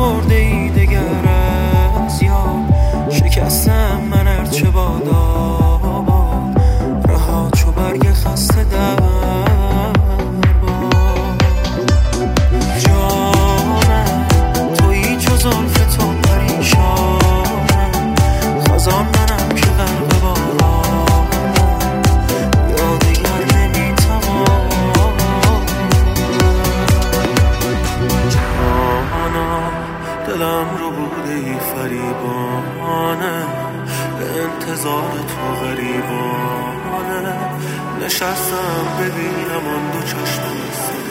برده ای دگر از یاد. شکستم من ارچه بادا رها چو برگ خسته در جانم. تویی چو زلف تو پریشانم، خزان منم که غرق بارانم، یا دیگر نمیتوانم. جانم دلم رو بوده ای فریبانه، به انتظار تو غریبانه. نشستم ببینم آن دو چشم